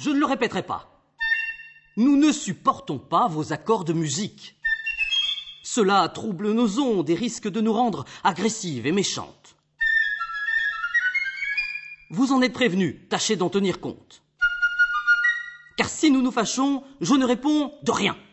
Je ne le répéterai pas. Nous ne supportons pas vos accords de musique. Cela trouble nos ondes et risque de nous rendre agressives et méchantes. Vous en êtes prévenus, tâchez d'en tenir compte. Car si nous nous fâchons, je ne réponds de rien.